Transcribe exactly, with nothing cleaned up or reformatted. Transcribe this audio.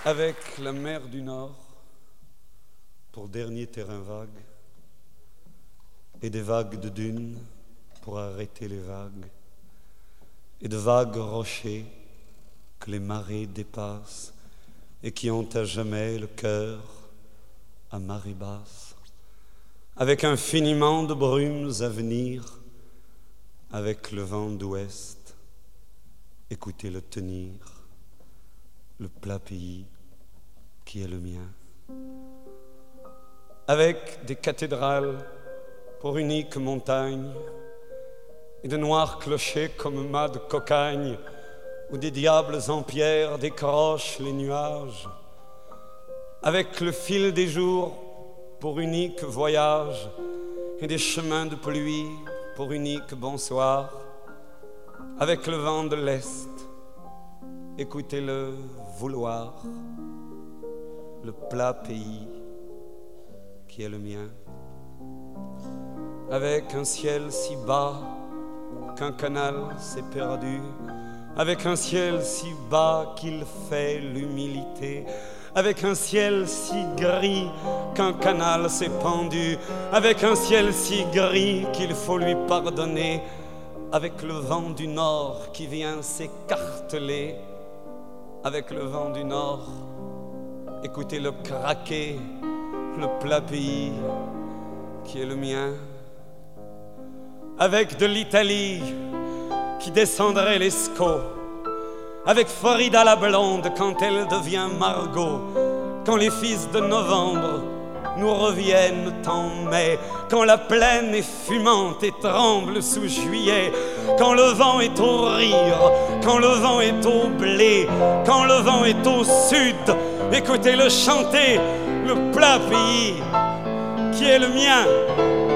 avec la mer du Nord pour dernier terrain vague et des vagues de dunes pour arrêter les vagues et de vagues rochers que les marées dépassent et qui ont à jamais le cœur à marée basse, avec infiniment de brumes à venir, avec le vent d'ouest, écoutez-le tenir, le plat pays qui est le mien. Avec des cathédrales pour unique montagne et de noirs clochers comme mâts de cocagne où des diables en pierre décrochent les nuages, avec le fil des jours pour unique voyage et des chemins de pluie pour unique bonsoir, avec le vent de l'Est, écoutez-le vouloir, le plat pays qui est le mien, avec un ciel si bas qu'un canal s'est perdu, avec un ciel si bas qu'il fait l'humilité, avec un ciel si gris qu'un canal s'est pendu, avec un ciel si gris qu'il faut lui pardonner, avec le vent du Nord qui vient s'écarteler, avec le vent du Nord, écoutez le craquer, le plat pays qui est le mien, avec de l'Italie qui descendrait l'Escaut, avec Frida la blonde quand elle devient Margot, quand les fils de novembre nous reviennent en mai, quand la plaine est fumante et tremble sous juillet, quand le vent est au rire, quand le vent est au blé, quand le vent est au sud, écoutez-le chanter, le plat pays qui est le mien.